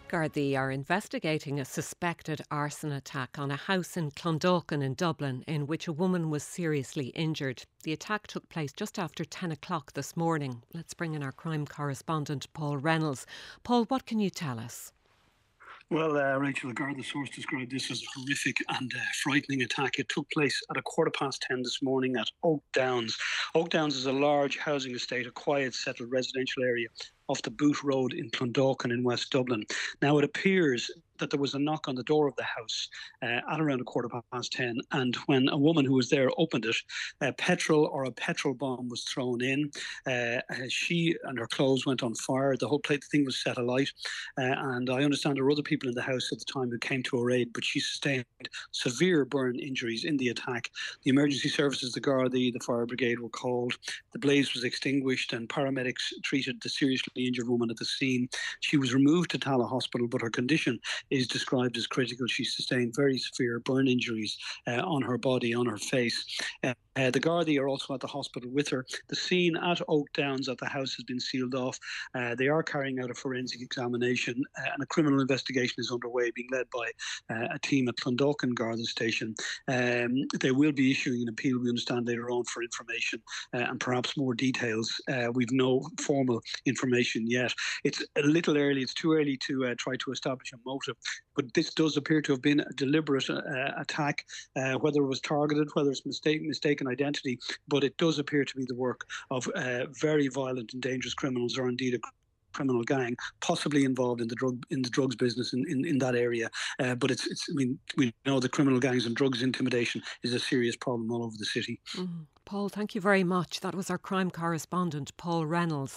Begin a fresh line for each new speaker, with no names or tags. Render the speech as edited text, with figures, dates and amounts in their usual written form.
Gardaí are investigating a suspected arson attack on a house in Clondalkin in Dublin in which a woman was seriously injured. The attack took place just after 10 o'clock this morning. Let's bring in our crime correspondent, Paul Reynolds. Paul, what can you tell us?
Well, Rachel, the source described this as a horrific and frightening attack. It took place at 10:15 this morning at Oak Downs. Oak Downs is a large housing estate, a quiet, settled residential area off the Boot Road in Clondalkin in West Dublin. Now, it appears that there was a knock on the door of the house at around 10:15, and when a woman who was there opened it, a petrol bomb was thrown in. She and her clothes went on fire. The whole thing was set alight, and I understand there were other people in the house at the time who came to her aid, but she sustained severe burn injuries in the attack. The emergency services, the Gardaí, the fire brigade were called. The blaze was extinguished, and paramedics treated the seriously injured woman at the scene. She was removed to Tala Hospital, but her condition is described as critical. She sustained very severe burn injuries on her body, on her face. The Gardaí are also at the hospital with her. The scene at Oak Downs at the house has been sealed off. They are carrying out a forensic examination, and a criminal investigation is underway, being led by a team at Clondalkin Garda Station. They will be issuing an appeal, we understand, later on for information and perhaps more details. We've no formal information yet. It's a little early. It's too early to try to establish a motive. But this does appear to have been a deliberate attack, whether it was targeted, whether it's mistaken identity. But it does appear to be the work of very violent and dangerous criminals, or indeed a criminal gang, possibly involved in the drugs business in that area. But I mean, we know the criminal gangs and drugs intimidation is a serious problem all over the city.
Paul, thank you very much. That was our crime correspondent, Paul Reynolds.